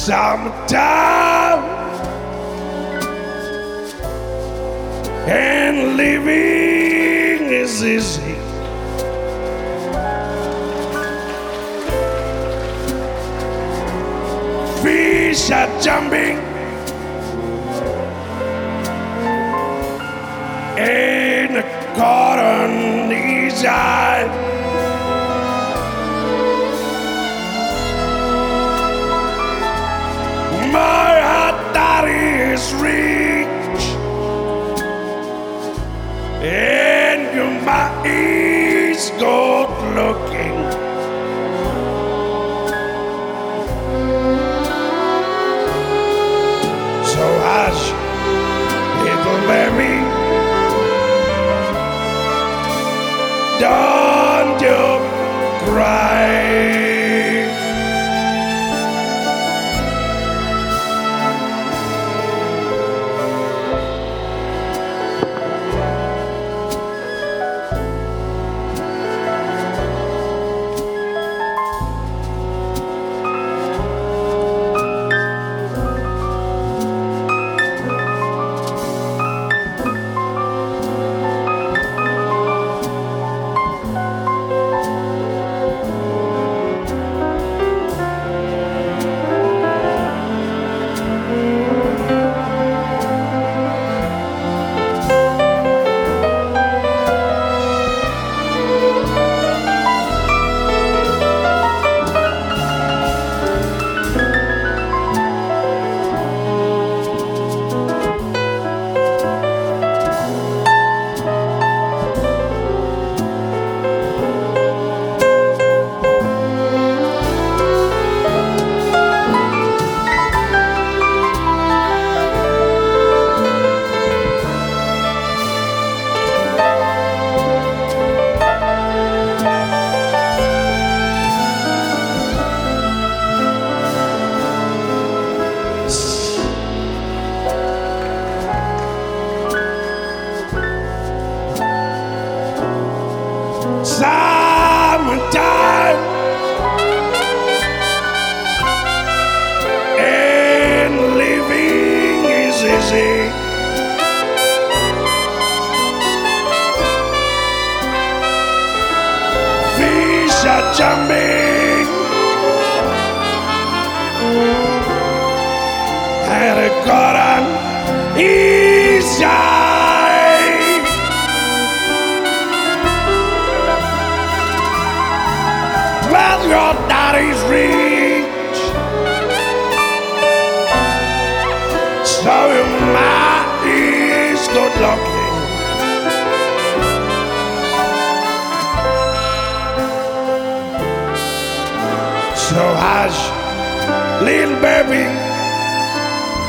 Summertime and living is easy. Fish are jumping and the cotton is high. My heart that is rich, and your mind is good looking. So hush, little baby, don't you cry. Summertime and living is easy. Fish are jumping and the cotton is high. Well, your daddy's rich, so your ma is good looking. So hush, little baby,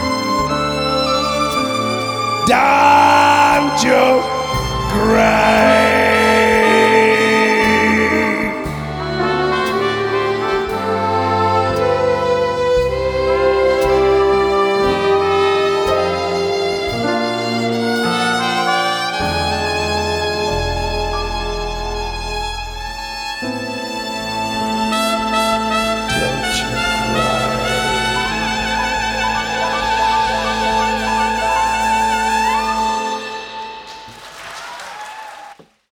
don't you cry.